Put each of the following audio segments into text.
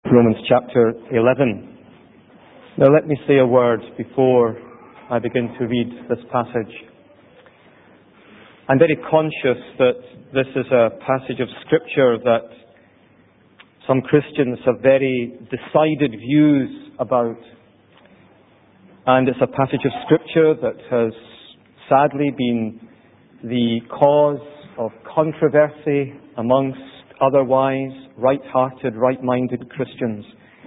Romans chapter 11. Now let me say a word before I begin to read this passage. I'm very conscious that this is a passage of Scripture that some Christians have very decided views about. And it's a passage of Scripture that has sadly been the cause of controversy amongst otherwise right-hearted, right-minded Christians.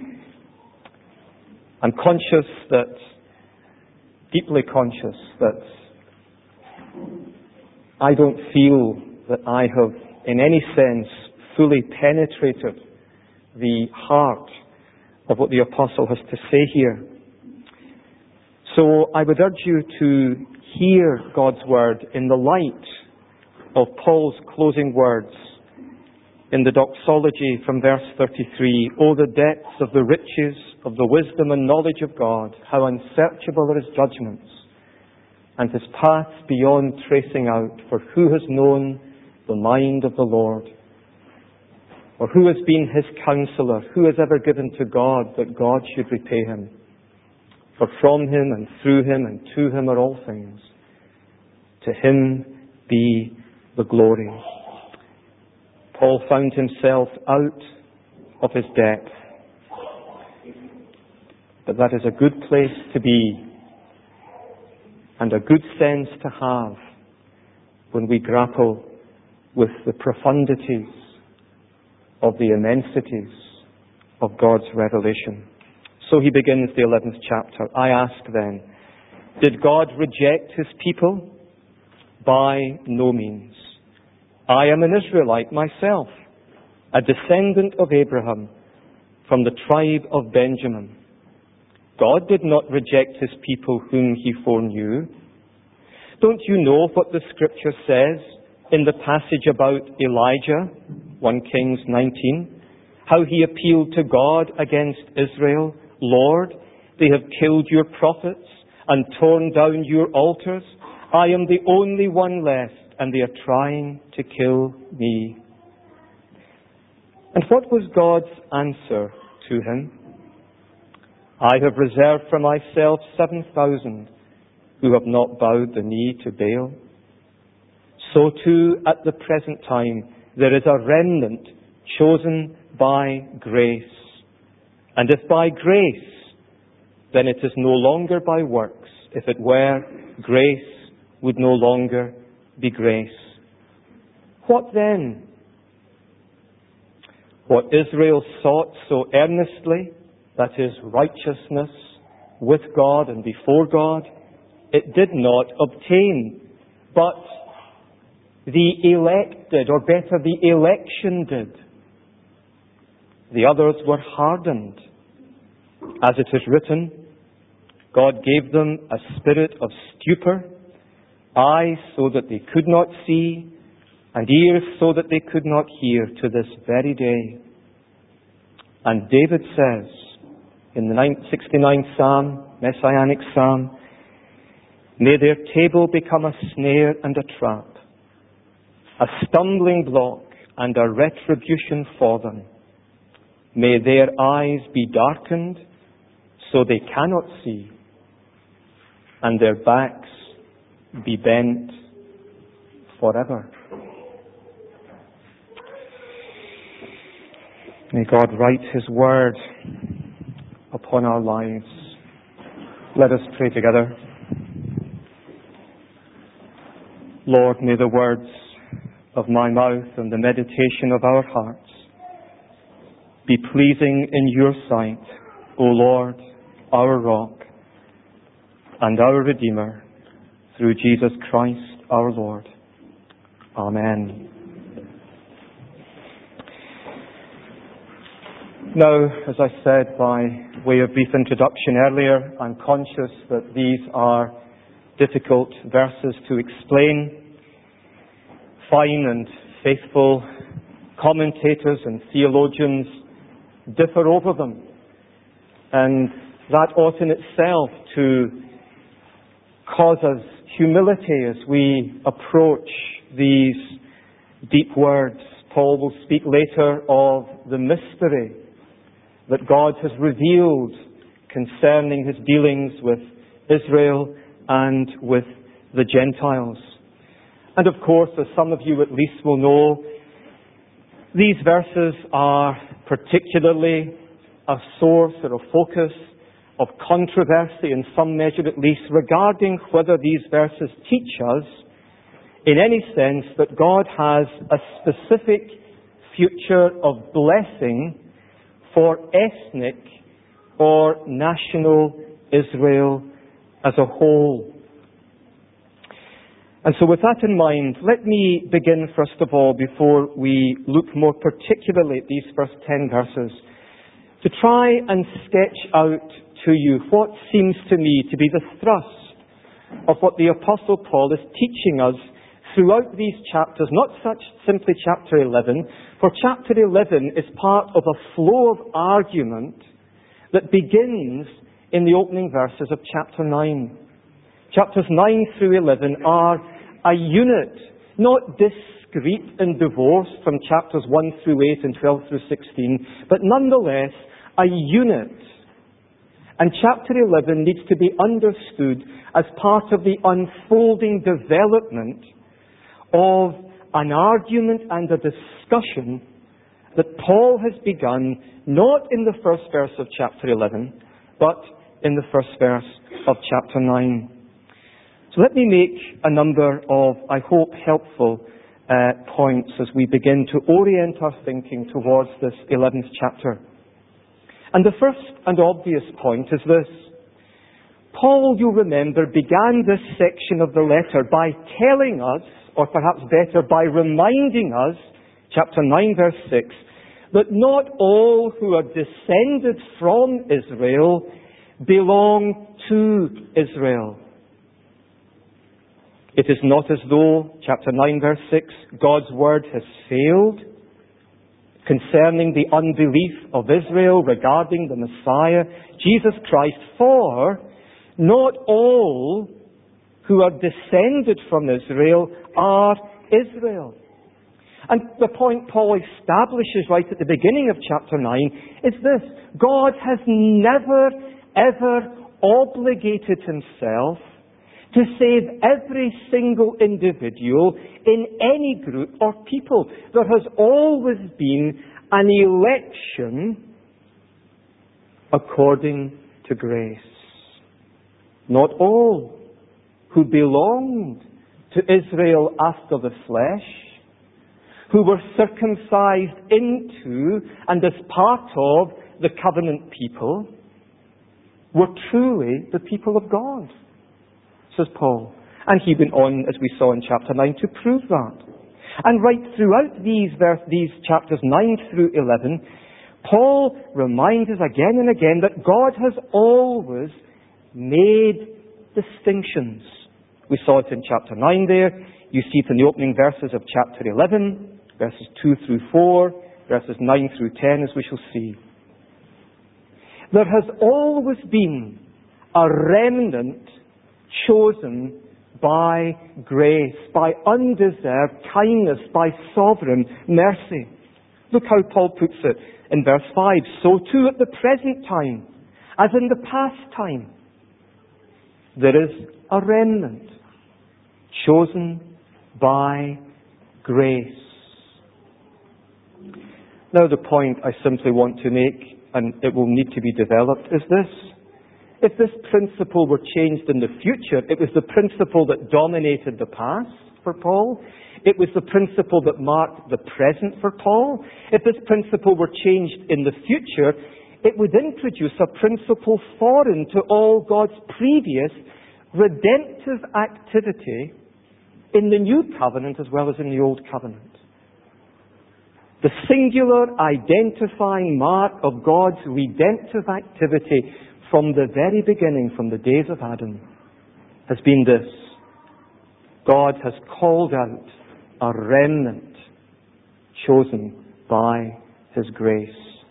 I'm conscious that, deeply conscious, that I don't feel that I have in any sense fully penetrated the heart of what the Apostle has to say here. So I would urge you to hear God's word in the light of Paul's closing words in the doxology from verse 33. "Oh, the depths of the riches of the wisdom and knowledge of God, how unsearchable are his judgments, and his paths beyond tracing out. For who has known the mind of the Lord? Or who has been his counselor? Who has ever given to God that God should repay him? For from him and through him and to him are all things. To him be the glory." Paul found himself out of his depth. But that is a good place to be and a good sense to have when we grapple with the profundities of the immensities of God's revelation. So he begins the 11th chapter. "I ask then, did God reject his people? By no means. I am an Israelite myself, a descendant of Abraham, from the tribe of Benjamin. God did not reject his people whom he foreknew. Don't you know what the Scripture says in the passage about Elijah, 1 Kings 19, how he appealed to God against Israel? 'Lord, they have killed your prophets and torn down your altars. I am the only one left, and they are trying to kill me.' And what was God's answer to him? 'I have reserved for myself 7,000 who have not bowed the knee to Baal.' So too, at the present time, there is a remnant chosen by grace. And if by grace, then it is no longer by works. If it were, grace would no longer be grace. What then? What Israel sought so earnestly, that is, righteousness with God and before God, it did not obtain. But the elect did, or better, the election did. The others were hardened. As it is written, God gave them a spirit of stupor, eyes so that they could not see, and ears so that they could not hear, to this very day. And David says in the 69th Psalm, Messianic Psalm, 'May their table become a snare and a trap, a stumbling block and a retribution for them. May their eyes be darkened so they cannot see, and their backs be bent forever.'" May God write his word upon our lives. Let us pray together. Lord, may the words of my mouth and the meditation of our hearts be pleasing in your sight, O Lord, our rock and our Redeemer, through Jesus Christ our Lord. Amen. Now, as I said by way of brief introduction earlier, I'm conscious that these are difficult verses to explain. Fine and faithful commentators and theologians differ over them. And that ought in itself to cause us humility as we approach these deep words. Paul will speak later of the mystery that God has revealed concerning his dealings with Israel and with the Gentiles. And of course, as some of you at least will know, these verses are particularly a source or a focus of controversy, in some measure at least, regarding whether these verses teach us, in any sense, that God has a specific future of blessing for ethnic or national Israel as a whole. And so with that in mind, let me begin first of all, before we look more particularly at these first 10 verses, to try and sketch out to you what seems to me to be the thrust of what the Apostle Paul is teaching us throughout these chapters, not such simply chapter 11, for chapter 11 is part of a flow of argument that begins in the opening verses of chapter 9. Chapters 9 through 11 are a unit, not discrete and divorced from chapters 1 through 8 and 12 through 16, but nonetheless a unit. And chapter 11 needs to be understood as part of the unfolding development of an argument and a discussion that Paul has begun not in the first verse of chapter 11, but in the first verse of chapter 9. So let me make a number of, I hope, helpful points as we begin to orient our thinking towards this 11th chapter. And the first and obvious point is this. Paul, you remember, began this section of the letter by telling us, or perhaps better, by reminding us, chapter 9, verse 6, that not all who are descended from Israel belong to Israel. It is not as though, chapter 9, verse 6, God's word has failed concerning the unbelief of Israel regarding the Messiah, Jesus Christ, for not all who are descended from Israel are Israel. And the point Paul establishes right at the beginning of chapter 9 is this. God has never, ever obligated himself to save every single individual in any group or people. There has always been an election according to grace. Not all who belonged to Israel after the flesh, who were circumcised into and as part of the covenant people, were truly the people of God, says Paul. And he went on, as we saw in chapter 9, to prove that. And right throughout these chapters 9 through 11, Paul reminds us again and again that God has always made distinctions. We saw it in chapter 9 there. You see it in the opening verses of chapter 11, verses 2 through 4, verses 9 through 10, as we shall see. There has always been a remnant chosen by grace, by undeserved kindness, by sovereign mercy. Look how Paul puts it in verse 5. So too at the present time, as in the past time, there is a remnant chosen by grace. Now the point I simply want to make, and it will need to be developed, is this. If this principle were changed in the future, it was the principle that dominated the past for Paul. It was the principle that marked the present for Paul. If this principle were changed in the future, it would introduce a principle foreign to all God's previous redemptive activity in the New Covenant as well as in the Old Covenant. The singular identifying mark of God's redemptive activity from the very beginning, from the days of Adam, has been this. God has called out a remnant chosen by His grace.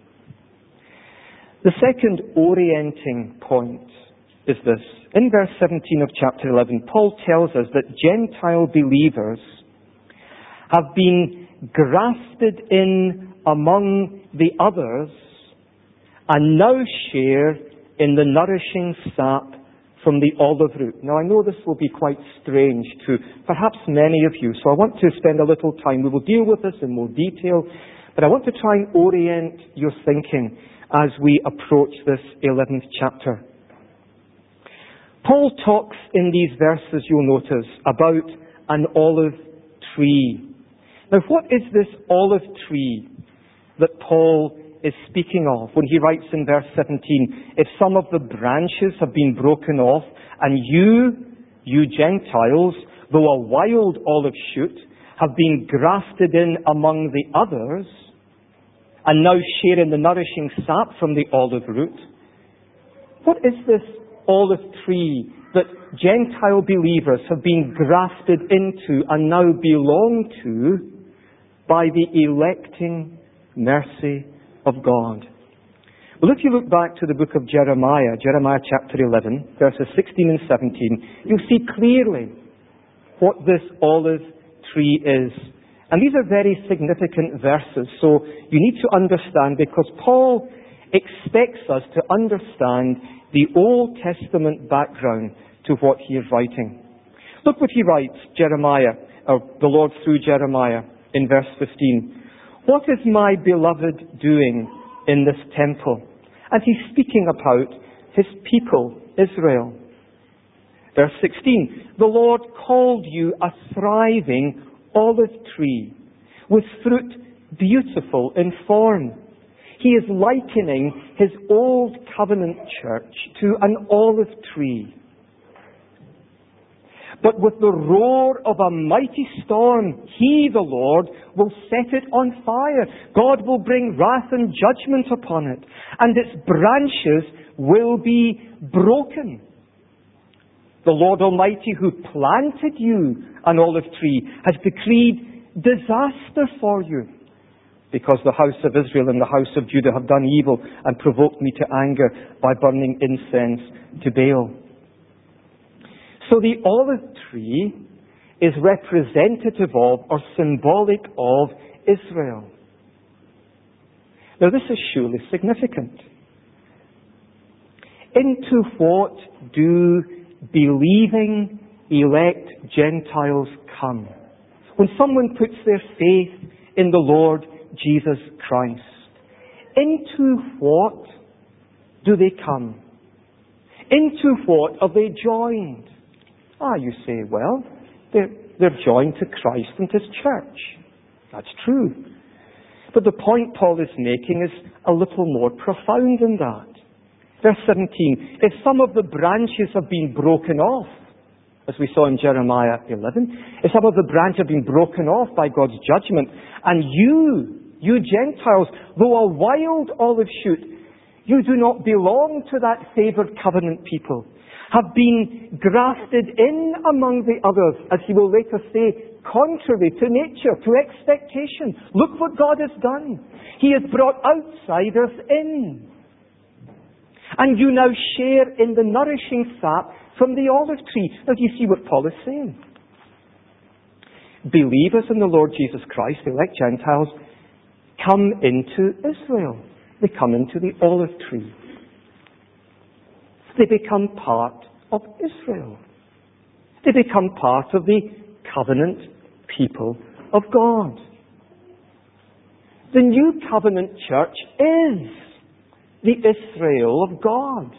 The second orienting point is this. In verse 17 of chapter 11, Paul tells us that Gentile believers have been grafted in among the others and now share in the nourishing sap from the olive root. Now, I know this will be quite strange to perhaps many of you, so I want to spend a little time. We will deal with this in more detail, but I want to try and orient your thinking as we approach this 11th chapter. Paul talks in these verses, you'll notice, about an olive tree. Now, what is this olive tree that Paul is speaking of when he writes in verse 17, if some of the branches have been broken off, and you Gentiles, though a wild olive shoot, have been grafted in among the others, and now share in the nourishing sap from the olive root. What is this olive tree that Gentile believers have been grafted into and now belong to by the electing mercy of God? Well, if you look back to the book of Jeremiah chapter 11, verses 16 and 17, you'll see clearly what this olive tree is. And these are very significant verses, so you need to understand, because Paul expects us to understand the Old Testament background to what he is writing. Look what he writes, Jeremiah, or the Lord through Jeremiah, in verse 15. What is my beloved doing in this temple? And he's speaking about his people, Israel. Verse 16. The Lord called you a thriving olive tree, with fruit beautiful in form. He is likening his old covenant church to an olive tree. But with the roar of a mighty storm, he, the Lord, will set it on fire. God will bring wrath and judgment upon it, and its branches will be broken. The Lord Almighty, who planted you, an olive tree, has decreed disaster for you, because the house of Israel and the house of Judah have done evil and provoked me to anger by burning incense to Baal. So the olive tree is representative of, or symbolic of, Israel. Now this is surely significant. Into what do believing, elect Gentiles come? When someone puts their faith in the Lord Jesus Christ, into what do they come? Into what are they joined? You say, well, they're joined to Christ and His church. That's true. But the point Paul is making is a little more profound than that. Verse 17, if some of the branches have been broken off, as we saw in Jeremiah 11, if some of the branches have been broken off by God's judgment, and you Gentiles, though a wild olive shoot, you do not belong to that favoured covenant people, have been grafted in among the others, as he will later say, contrary to nature, to expectation. Look what God has done. He has brought outsiders in. And you now share in the nourishing sap from the olive tree. Now, do you see what Paul is saying? Believers in the Lord Jesus Christ, elect Gentiles, come into Israel. They come into the olive tree. They become part of Israel. They become part of the covenant people of God. The new covenant church is the Israel of God.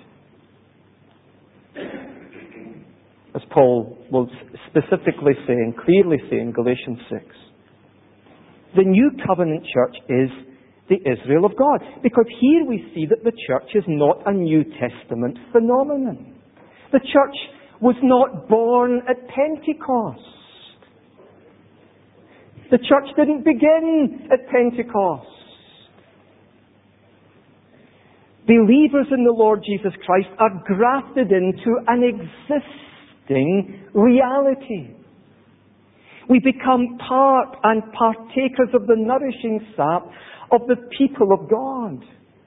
As Paul will specifically say and clearly say in Galatians 6. The new covenant church is the Israel of God. Because here we see that the church is not a New Testament phenomenon. The church was not born at Pentecost. The church didn't begin at Pentecost. Believers in the Lord Jesus Christ are grafted into an existing reality. We become part and partakers of the nourishing sap of the people of God.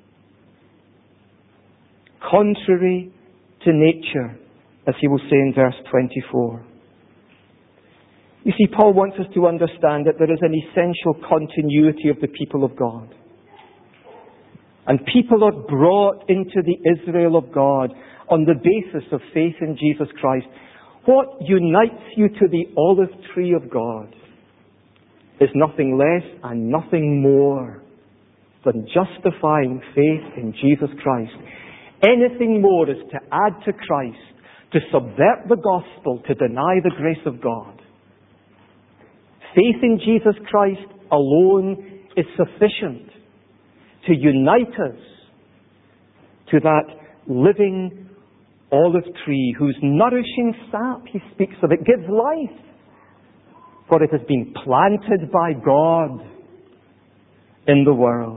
Contrary to nature, as he will say in verse 24. You see, Paul wants us to understand that there is an essential continuity of the people of God. And people are brought into the Israel of God on the basis of faith in Jesus Christ. What unites you to the olive tree of God is nothing less and nothing more than justifying faith in Jesus Christ. Anything more is to add to Christ, to subvert the gospel, to deny the grace of God. Faith in Jesus Christ alone is sufficient to unite us to that living olive tree whose nourishing sap, he speaks of, it gives life, for it has been planted by God in the world.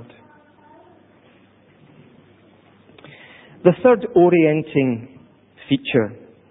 The third orienting feature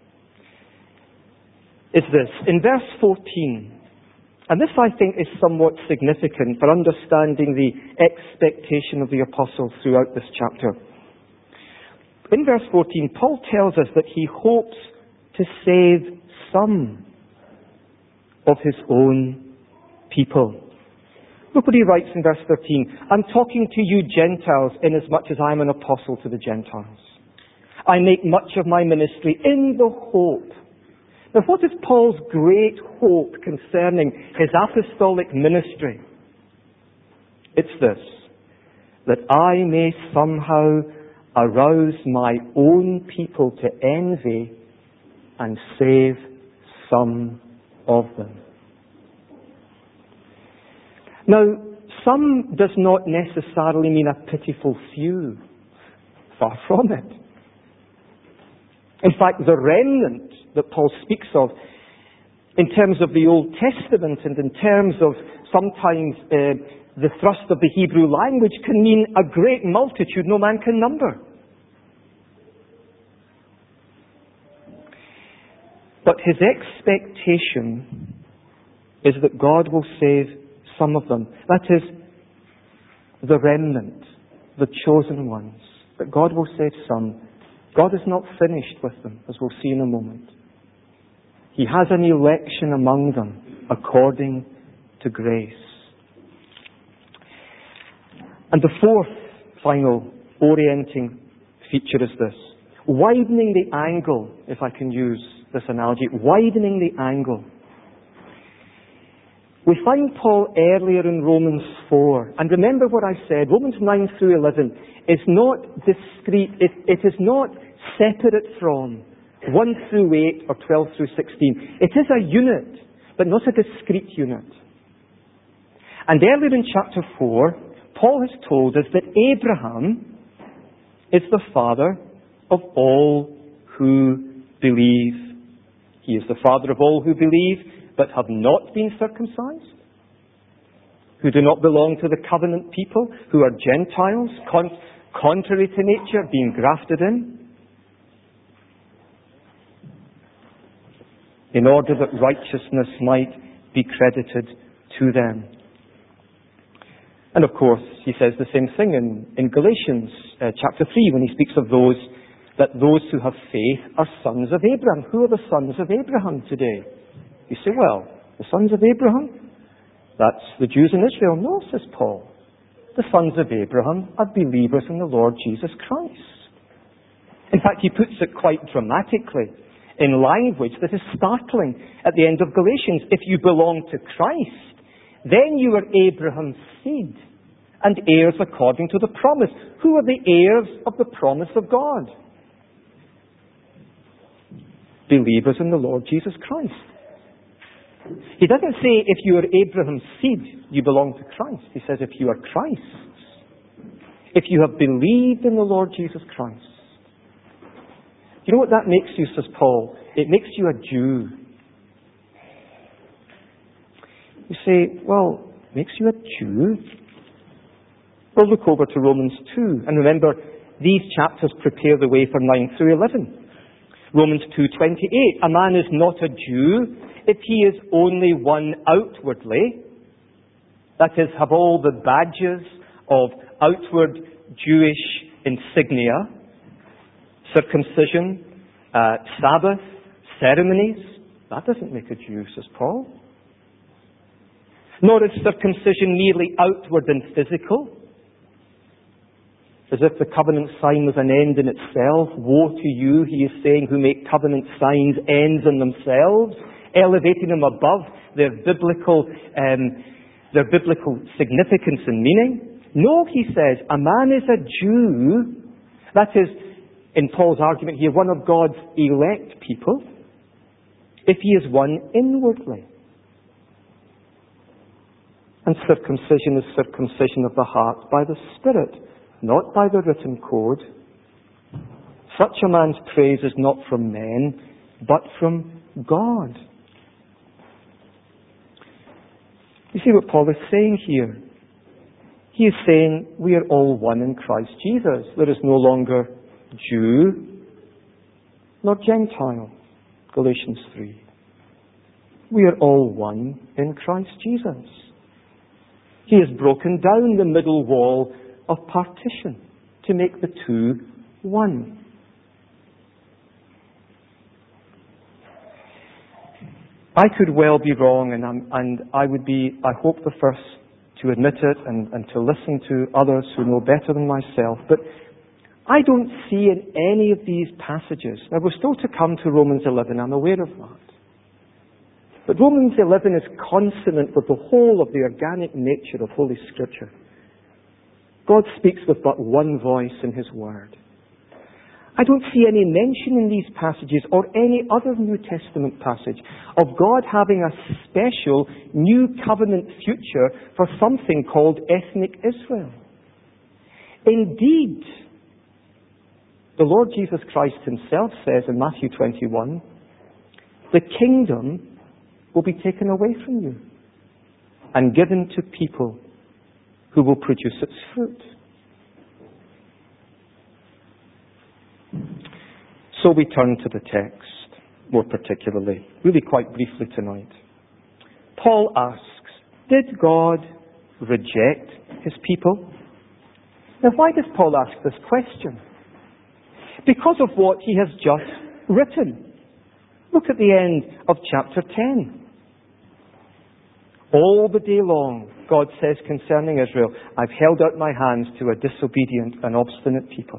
is this. In verse 14, and this I think is somewhat significant for understanding the expectation of the apostle throughout this chapter. In verse 14, Paul tells us that he hopes to save some of his own people. Look what he writes in verse 13. I'm talking to you Gentiles inasmuch as I'm an apostle to the Gentiles. I make much of my ministry in the hope. Now what is Paul's great hope concerning his apostolic ministry? It's this, that I may somehow arouse my own people to envy and save some of them. Now, some does not necessarily mean a pitiful few. Far from it. In fact, the remnant that Paul speaks of, in terms of the Old Testament and in terms of sometimes the thrust of the Hebrew language, can mean a great multitude no man can number. But his expectation is that God will save some of them. That is, the remnant, the chosen ones. That God will save some. God is not finished with them, as we'll see in a moment. He has an election among them according to grace. And the fourth, final, orienting feature is this. Widening the angle, if I can use this analogy, widening the angle. We find Paul earlier in Romans 4, and remember what I said, Romans 9 through 11 is not discrete, it is not separate from 1 through 8 or 12 through 16. It is a unit, but not a discrete unit. And earlier in chapter 4, Paul has told us that Abraham is the father of all who believe. He is the father of all who believe, but have not been circumcised, who do not belong to the covenant people, who are Gentiles, contrary to nature, being grafted in order that righteousness might be credited to them. And of course, he says the same thing in Galatians chapter 3 when he speaks of those who have faith are sons of Abraham. Who are the sons of Abraham today? You say, well, the sons of Abraham? That's the Jews in Israel. No, says Paul. The sons of Abraham are believers in the Lord Jesus Christ. In fact, he puts it quite dramatically in language that is startling at the end of Galatians. If you belong to Christ, then you are Abraham's seed and heirs according to the promise. Who are the heirs of the promise of God? Believers in the Lord Jesus Christ. He doesn't say if you are Abraham's seed, you belong to Christ. He says if you are Christ's, if you have believed in the Lord Jesus Christ. You know what that makes you, says Paul? It makes you a Jew. You say, well, makes you a Jew? Well, look over to Romans 2. And remember, these chapters prepare the way for 9 through 11. Romans 2:28, a man is not a Jew if he is only one outwardly, that is, have all the badges of outward Jewish insignia, circumcision, Sabbath, ceremonies. That doesn't make a Jew, says Paul. Nor is circumcision merely outward and physical. as if the covenant sign was an end in itself. Woe to you, he is saying, who make covenant signs ends in themselves, elevating them above their biblical significance and meaning. No, he says, a man is a Jew, that is, in Paul's argument here, one of God's elect people, if he is one inwardly. And circumcision is circumcision of the heart by the Spirit, not by the written code. Such a man's praise is not from men, but from God. You see what Paul is saying here? He is saying we are all one in Christ Jesus. There is no longer Jew nor Gentile. Galatians 3. We are all one in Christ Jesus. He has broken down the middle wall of partition to make the two one. I could well be wrong, and I would be, I hope, the first to admit it and to listen to others who know better than myself. But I don't see in any of these passages, now we're still to come to Romans 11, I'm aware of that. But Romans 11 is consonant with the whole of the organic nature of Holy Scripture. God speaks with but one voice in His Word. I don't see any mention in these passages or any other New Testament passage of God having a special new covenant future for something called ethnic Israel. Indeed, the Lord Jesus Christ Himself says in Matthew 21, the kingdom will be taken away from you and given to people who will produce its fruit. So we turn to the text, more particularly, really quite briefly tonight. Paul asks, did God reject His people? Now why does Paul ask this question? Because of what he has just written. Look at the end of chapter 10. All the day long, God says concerning Israel, I've held out my hands to a disobedient and obstinate people.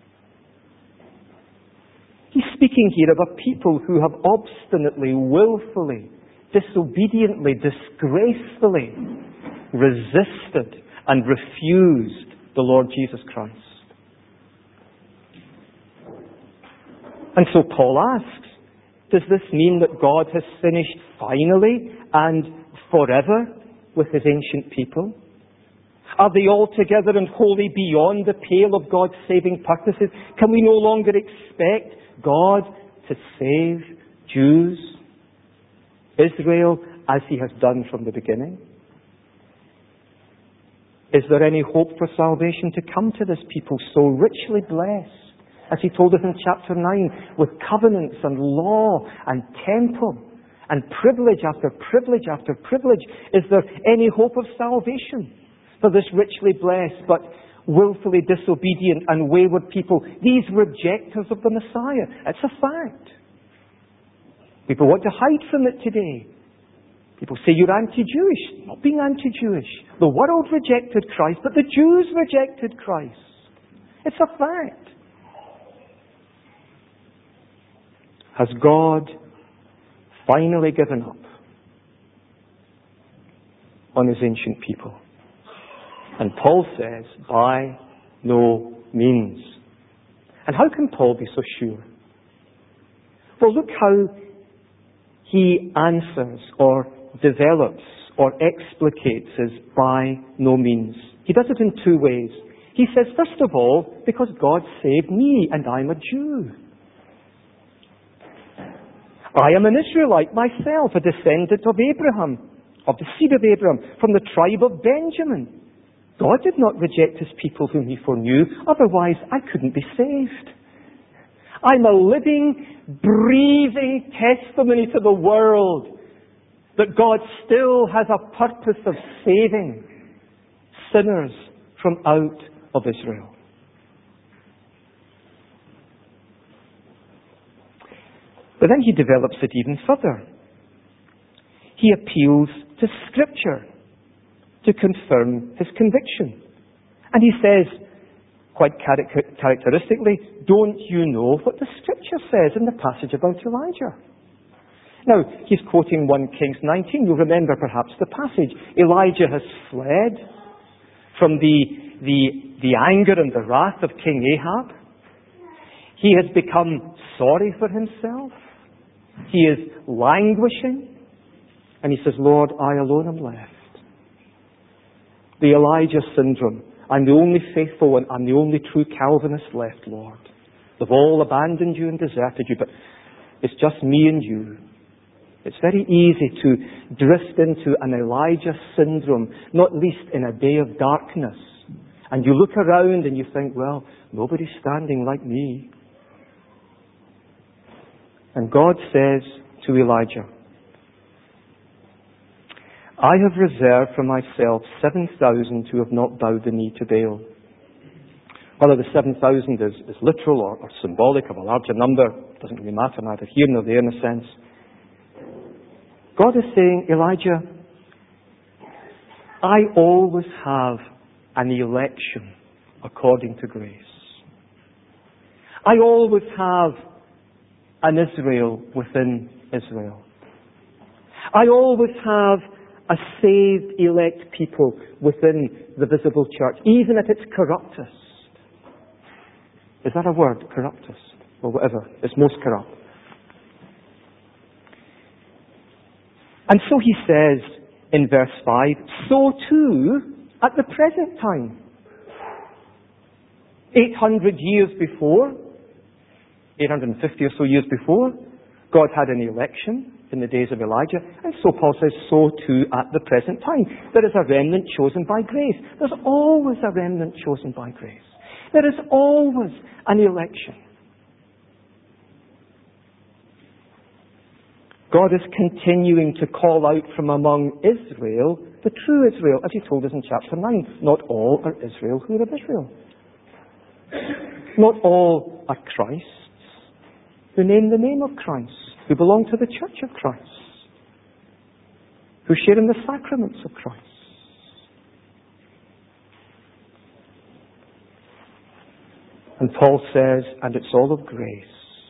He's speaking here of a people who have obstinately, willfully, disobediently, disgracefully resisted and refused the Lord Jesus Christ. And so Paul asks, does this mean that God has finished finally and forever with His ancient people? Are they altogether and wholly beyond the pale of God's saving purposes? Can we no longer expect God to save Jews, Israel, as He has done from the beginning? Is there any hope for salvation to come to this people so richly blessed, as He told us in chapter 9, with covenants and law and temple and privilege after privilege after privilege? Is there any hope of salvation for this richly blessed but willfully disobedient and wayward people, these rejectors of the Messiah? It's a fact. People want to hide from it today. People say you're anti-Jewish. Not being anti-Jewish. The world rejected Christ, but the Jews rejected Christ. It's a fact. Has God finally given up on His ancient people? And Paul says, by no means. And how can Paul be so sure? Well, look how he answers or develops or explicates his by no means. He does it in two ways. He says, first of all, because God saved me and I'm a Jew. I am an Israelite myself, a descendant of Abraham, of the seed of Abraham, from the tribe of Benjamin. God did not reject His people whom He foreknew, otherwise I couldn't be saved. I'm a living, breathing testimony to the world that God still has a purpose of saving sinners from out of Israel. But then he develops it even further. He appeals to Scripture to confirm his conviction. And he says, quite characteristically, don't you know what the Scripture says in the passage about Elijah? Now, he's quoting 1 Kings 19. You'll remember perhaps the passage. Elijah has fled from the anger and the wrath of King Ahab. He has become sorry for himself. He is languishing. And he says, Lord, I alone am left. The Elijah syndrome. I'm the only faithful one. I'm the only true Calvinist left, Lord. They've all abandoned you and deserted you, but it's just me and you. It's very easy to drift into an Elijah syndrome, not least in a day of darkness. And you look around and you think, well, nobody's standing like me. And God says to Elijah, I have reserved for myself 7,000 who have not bowed the knee to Baal. Whether the 7,000 is literal or symbolic of a larger number, doesn't really matter, neither here nor there in a sense. God is saying, Elijah, I always have an election according to grace. I always have an Israel within Israel. I always have a saved, elect people within the visible church, even if it's corruptest. Is that a word, corruptest? Or whatever. It's most corrupt. And so he says in verse 5, so too at the present time. 800 years before, 850 or so years before, God had an election in the days of Elijah. And so Paul says, so too at the present time. There is a remnant chosen by grace. There's always a remnant chosen by grace. There is always an election. God is continuing to call out from among Israel, the true Israel, as he told us in chapter 9. Not all are Israel who are of Israel. Not all are Christ's who name the name of Christ, who belong to the church of Christ, who share in the sacraments of Christ. And Paul says, and it's all of grace.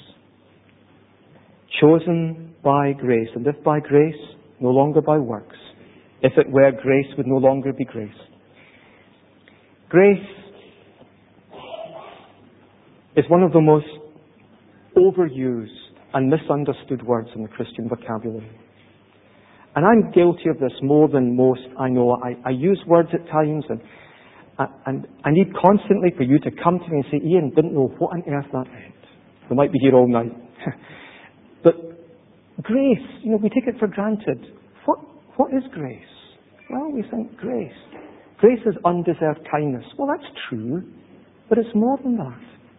Chosen by grace. And if by grace, no longer by works. If it were, grace would no longer be grace. Grace is one of the most overused and misunderstood words in the Christian vocabulary. And I'm guilty of this more than most, I know. I use words at times and I need constantly for you to come to me and say, Ian, didn't know what on earth that meant. We might be here all night. But grace, we take it for granted. What is grace? Well, we think grace. Grace is undeserved kindness. Well, that's true, but it's more than that.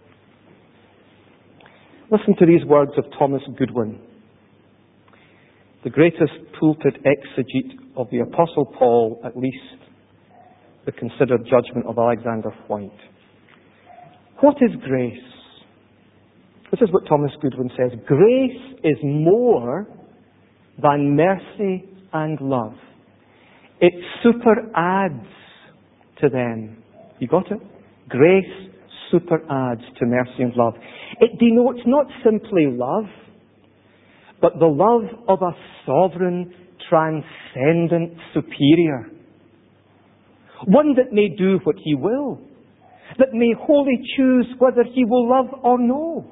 Listen to these words of Thomas Goodwin, the greatest pulpit exegete of the Apostle Paul, at least the considered judgment of Alexander White. What is grace? This is what Thomas Goodwin says. Grace is more than mercy and love. It superadds to them. You got it? Grace superadds to mercy and love. It denotes not simply love, but the love of a sovereign, transcendent superior. One that may do what he will, that may wholly choose whether he will love or no.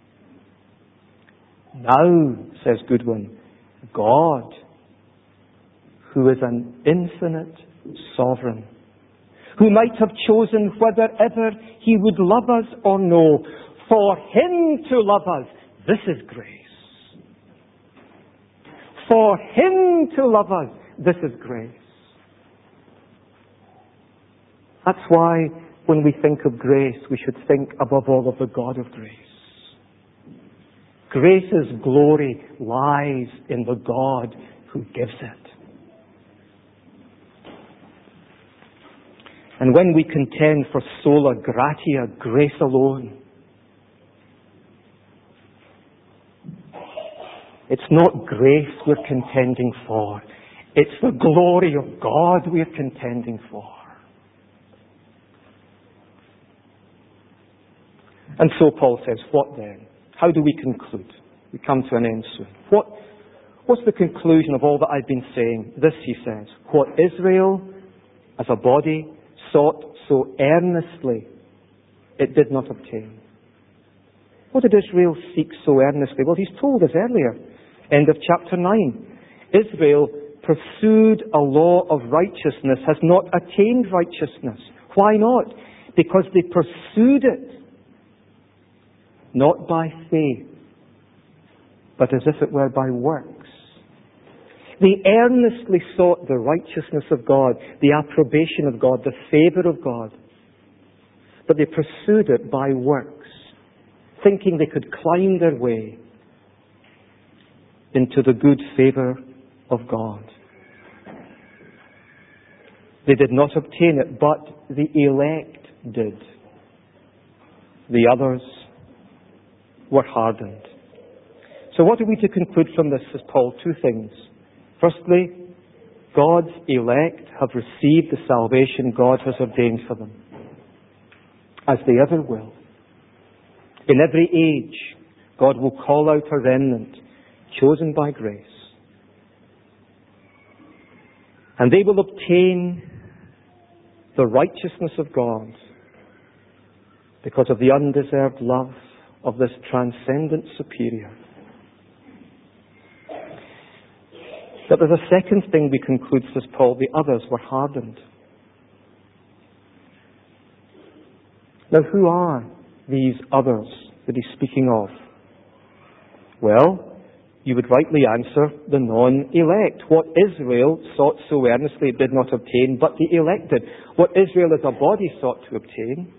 Now, says Goodwin, God, who is an infinite sovereign, who might have chosen whether ever he would love us or no, for him to love us, this is grace. For him to love us, this is grace. That's why when we think of grace, we should think above all of the God of grace. Grace's glory lies in the God who gives it. And when we contend for sola gratia, grace alone, it's not grace we're contending for. It's the glory of God we're contending for. And so Paul says, what then? How do we conclude? We come to an end soon. What's the conclusion of all that I've been saying? This, he says, what Israel as a body sought so earnestly, it did not obtain. What did Israel seek so earnestly? Well, he's told us earlier, end of chapter 9. Israel pursued a law of righteousness, has not attained righteousness. Why not? Because they pursued it, not by faith, but as if it were by works. They earnestly sought the righteousness of God, the approbation of God, the favor of God. But they pursued it by works, thinking they could climb their way into the good favor of God. They did not obtain it, but the elect did. The others were hardened. So what are we to conclude from this, says Paul? Two things. Firstly, God's elect have received the salvation God has ordained for them, as they ever will. In every age, God will call out a remnant chosen by grace. And they will obtain the righteousness of God because of the undeserved love of this transcendent superior. But there's a second thing we conclude, says Paul, the others were hardened. Now, who are these others that he's speaking of? Well, you would rightly answer the non-elect. What Israel sought so earnestly it did not obtain, but the elect did. What Israel as a body sought to obtain,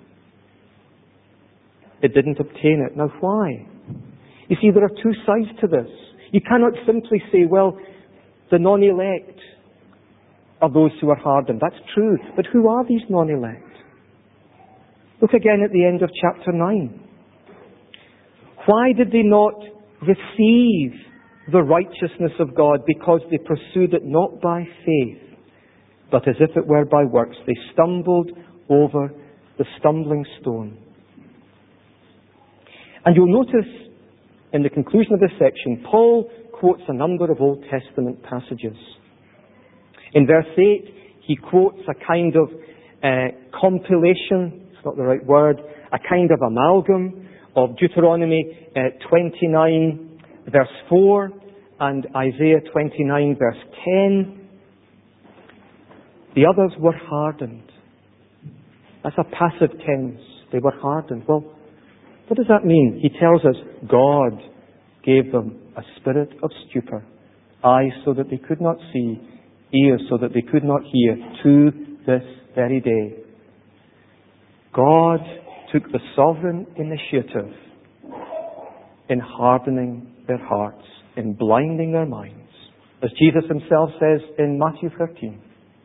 it didn't obtain it. Now, why? You see, there are two sides to this. You cannot simply say, well, the non-elect are those who are hardened. That's true. But who are these non-elect? Look again at the end of chapter 9. Why did they not receive the righteousness of God? Because they pursued it not by faith, but as if it were by works. They stumbled over the stumbling stone. And you'll notice in the conclusion of this section, Paul quotes a number of Old Testament passages. In verse 8, he quotes a kind of compilation, it's not the right word, a kind of amalgam of Deuteronomy 29, verse 4, and Isaiah 29, verse 10. The others were hardened. That's a passive tense. They were hardened. Well, what does that mean? He tells us God gave them a spirit of stupor, eyes so that they could not see, ears so that they could not hear, to this very day. God took the sovereign initiative in hardening their hearts, in blinding their minds. As Jesus himself says in Matthew 13.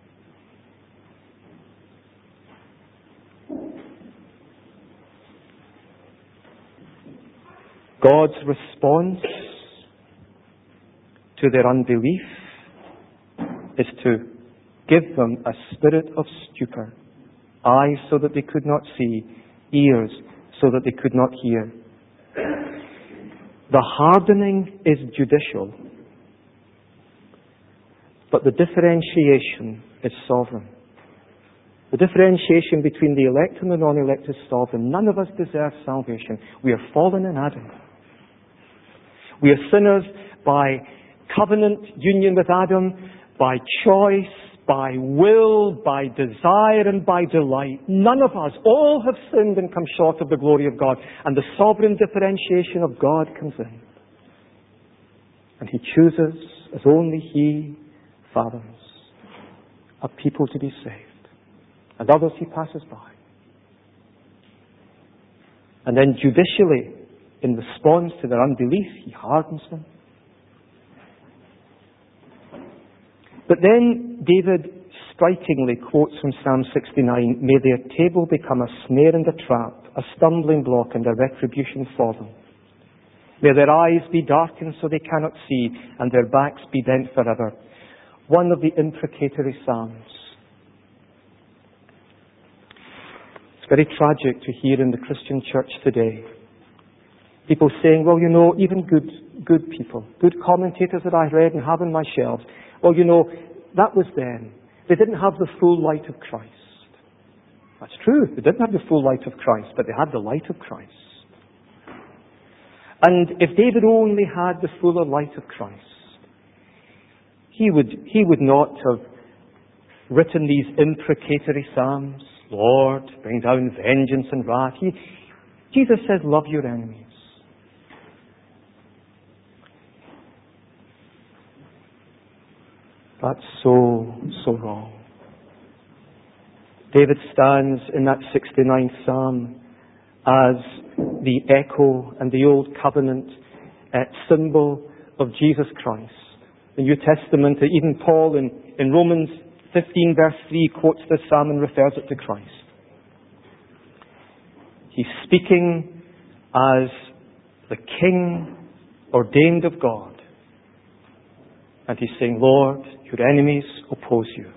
God's response to their unbelief is to give them a spirit of stupor, eyes so that they could not see, ears so that they could not hear. The hardening is judicial, but the differentiation is sovereign. The differentiation between the elect and the non-elect is sovereign. None of us deserve salvation. We are fallen in Adam. We are sinners by covenant union with Adam, by choice, by will, by desire, and by delight. None of us, all have sinned and come short of the glory of God. And the sovereign differentiation of God comes in. And He chooses, as only He fathoms, a people to be saved. And others He passes by. And then judicially, in response to their unbelief, He hardens them. But then David strikingly quotes from Psalm 69, "May their table become a snare and a trap, a stumbling block and a retribution for them. May their eyes be darkened so they cannot see, and their backs be bent forever." One of the imprecatory psalms. It's very tragic to hear in the Christian church today people saying, well, you know, even good people, good commentators that I read and have on my shelves, well, you know, that was then. They didn't have the full light of Christ. That's true. They didn't have the full light of Christ, but they had the light of Christ. And if David only had the fuller light of Christ, he would not have written these imprecatory psalms. Lord, bring down vengeance and wrath. Jesus says, love your enemies. That's so wrong. David stands in that 69th Psalm as the echo and the old covenant symbol of Jesus Christ. The New Testament, even Paul in Romans 15 verse 3 quotes this psalm and refers it to Christ. He's speaking as the King ordained of God. And he's saying, Lord, your enemies oppose you.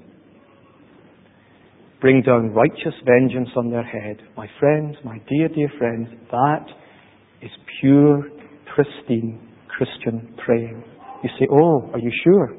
Bring down righteous vengeance on their head. My friends, my dear friends, that is pure, pristine Christian praying. You say, oh, are you sure?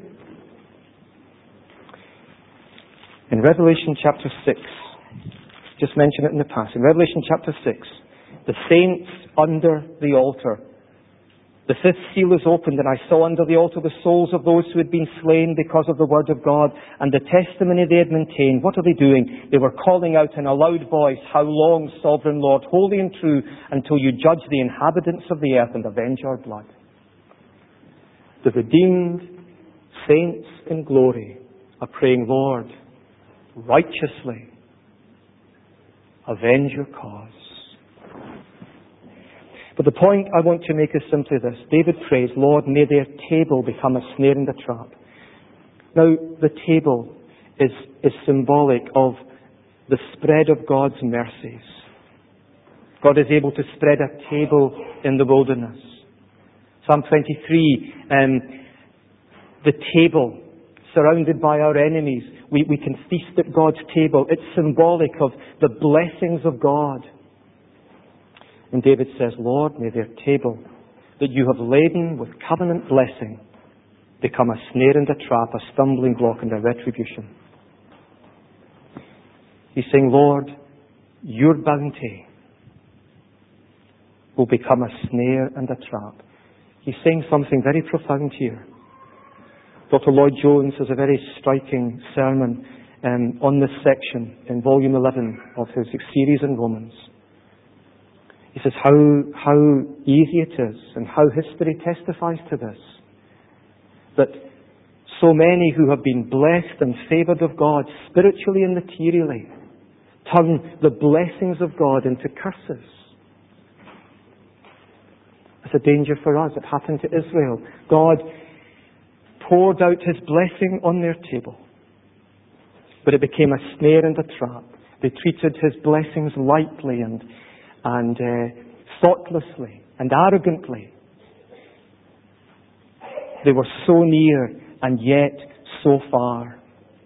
In Revelation chapter 6, just mentioned it in the past, in Revelation chapter 6, the saints under the altar, the fifth seal is opened, and I saw under the altar the souls of those who had been slain because of the word of God and the testimony they had maintained. What are they doing? They were calling out in a loud voice, how long, sovereign Lord, holy and true, until you judge the inhabitants of the earth and avenge our blood. The redeemed saints in glory are praying, Lord, righteously avenge your cause. But the point I want to make is simply this. David prays, Lord, may their table become a snare and a trap. Now, the table is symbolic of the spread of God's mercies. God is able to spread a table in the wilderness. Psalm 23, the table surrounded by our enemies. We can feast at God's table. It's symbolic of the blessings of God. And David says, Lord, may their table that you have laden with covenant blessing become a snare and a trap, a stumbling block and a retribution. He's saying, Lord, your bounty will become a snare and a trap. He's saying something very profound here. Dr. Lloyd Jones has a very striking sermon on this section in volume 11 of his series in Romans. He says how easy it is and how history testifies to this, that so many who have been blessed and favoured of God spiritually and materially turn the blessings of God into curses. It's a danger for us. It happened to Israel. God poured out his blessing on their table, but it became a snare and a trap. They treated his blessings lightly and thoughtlessly and arrogantly. They were so near and yet so far.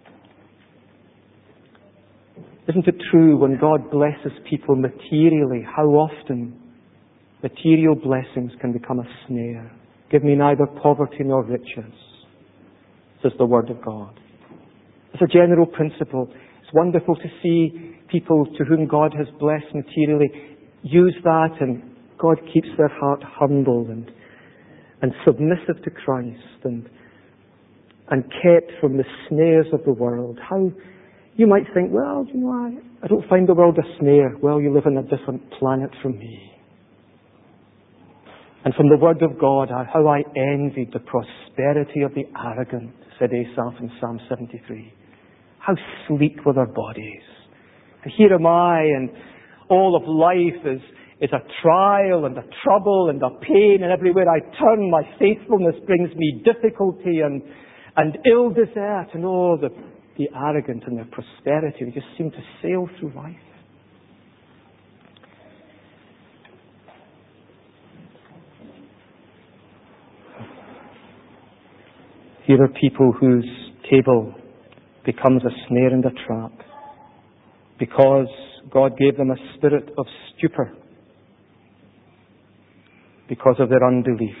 Isn't it true when God blesses people materially, how often material blessings can become a snare? Give me neither poverty nor riches, says the Word of God. As a general principle, it's wonderful to see people to whom God has blessed materially use that, and God keeps their heart humble and submissive to Christ and kept from the snares of the world. How you might think, well, you know, I don't find the world a snare. Well, you live on a different planet from me. And from the Word of God, how I envied the prosperity of the arrogant, said Asaph in Psalm 73. How sleek were their bodies. And here am I, and all of life is a trial and a trouble and a pain, and everywhere I turn, my faithfulness brings me difficulty and ill desert, and all the arrogant and their prosperity. They just seem to sail through life. Here are people whose table becomes a snare and a trap because God gave them a spirit of stupor because of their unbelief.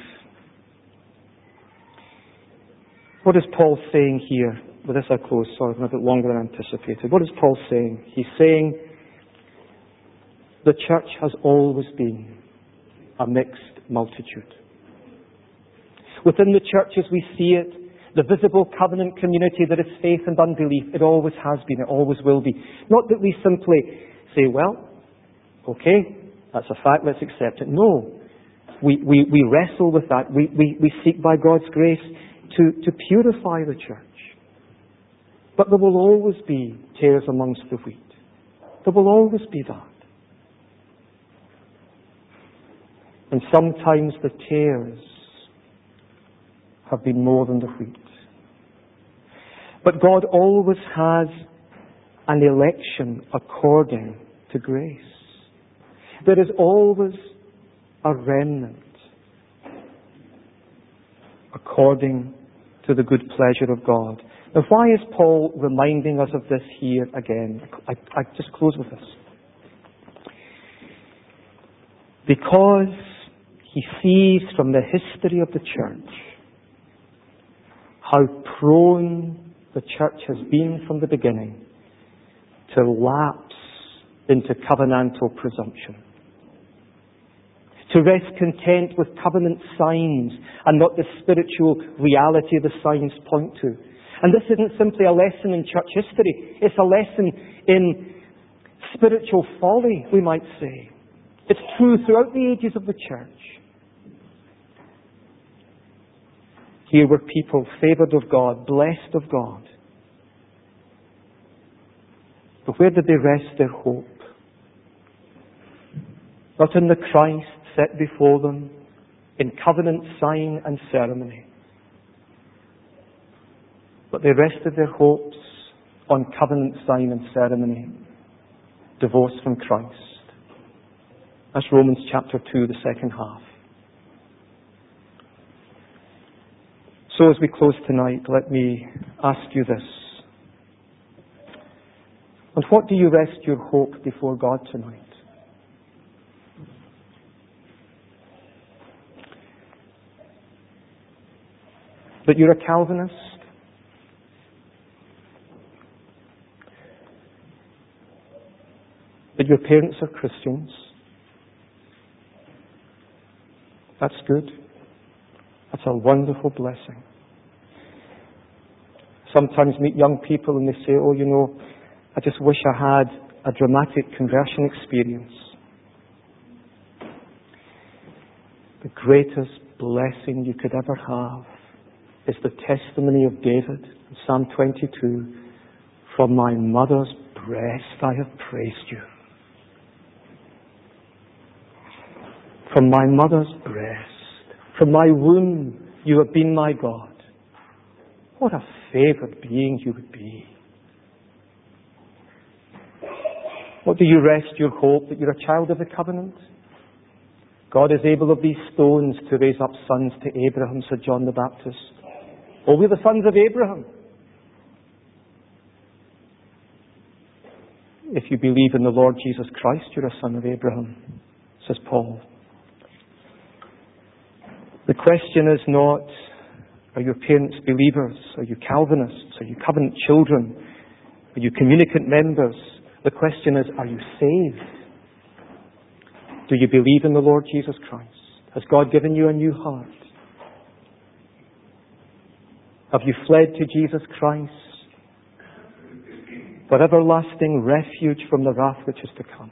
What is Paul saying here? With this I close, sorry, I'm a bit longer than anticipated. What is Paul saying? He's saying the church has always been a mixed multitude. Within the churches we see it, the visible covenant community that is faith and unbelief. It always has been, it always will be. Not that we simply say, well, okay, that's a fact, let's accept it. No. We wrestle with that. We seek by God's grace to purify the church. But there will always be tares amongst the wheat. There will always be that. And sometimes the tares have been more than the wheat. But God always has an election according to grace. There is always a remnant according to the good pleasure of God. Now, why is Paul reminding us of this here again? I just close with this. Because he sees from the history of the church how prone the church has been from the beginning to lapse into covenantal presumption. To rest content with covenant signs and not the spiritual reality the signs point to. And this isn't simply a lesson in church history. It's a lesson in spiritual folly, we might say. It's true throughout the ages of the church. Here were people favoured of God, blessed of God. But where did they rest their hope? Not in the Christ set before them, in covenant sign and ceremony. But they rested their hopes on covenant sign and ceremony, divorce from Christ. That's Romans chapter 2, the second half. So as we close tonight, let me ask you this. On what do you rest your hope before God tonight? That you're a Calvinist? That your parents are Christians? That's good. That's a wonderful blessing. Sometimes meet young people and they say, oh, you know, I just wish I had a dramatic conversion experience. The greatest blessing you could ever have is the testimony of David in Psalm 22. From my mother's breast I have praised you. From my mother's breast, from my womb, you have been my God. What a favoured being you would be. What do you rest your hope? That you're a child of the covenant? God is able of these stones to raise up sons to Abraham, said John the Baptist. Oh, we're the sons of Abraham. If you believe in the Lord Jesus Christ, you're a son of Abraham, says Paul. The question is not, are your parents believers? Are you Calvinists? Are you covenant children? Are you communicant members? The question is, are you saved? Do you believe in the Lord Jesus Christ? Has God given you a new heart? Have you fled to Jesus Christ for everlasting refuge from the wrath which is to come?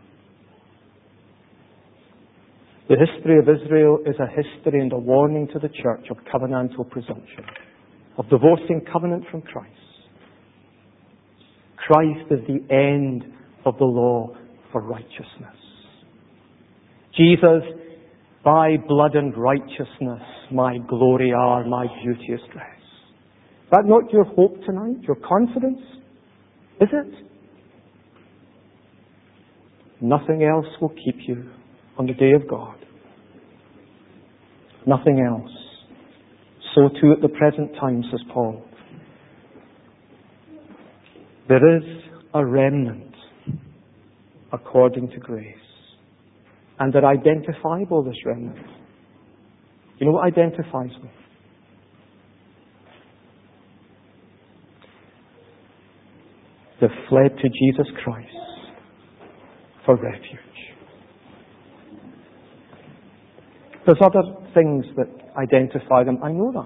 The history of Israel is a history and a warning to the church of covenantal presumption, of divorcing covenant from Christ. Christ is the end of the law for righteousness. Jesus, thy blood and righteousness, my glory are, my beauteous dress. Is that not your hope tonight, your confidence? Is it? Nothing else will keep you on the day of God. Nothing else. So too at the present time, says Paul. There is a remnant according to grace. And they're identifiable, this remnant. You know what identifies them? They've fled to Jesus Christ for refuge. There's other things that identify them. I know that.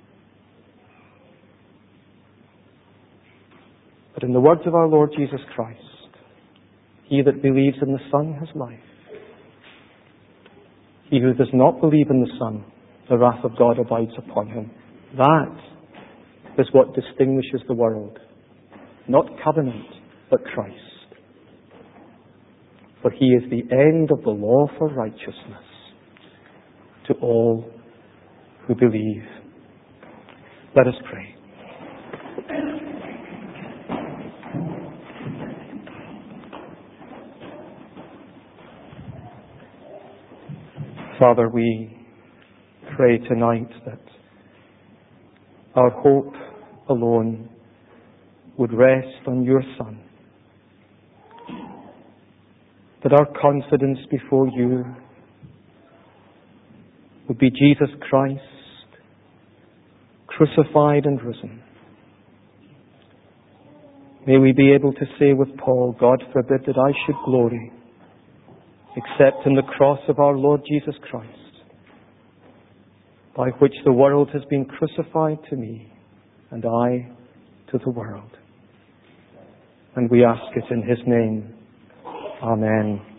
But in the words of our Lord Jesus Christ, he that believes in the Son has life. He who does not believe in the Son, the wrath of God abides upon him. That is what distinguishes the world. Not covenant, but Christ. For he is the end of the law for righteousness to all who believe. Let us pray. Father, we pray tonight that our hope alone would rest on your Son. That our confidence before you would be Jesus Christ, crucified and risen. May we be able to say with Paul, God forbid that I should glory except in the cross of our Lord Jesus Christ, by which the world has been crucified to me, and I to the world. And we ask it in his name. Amen.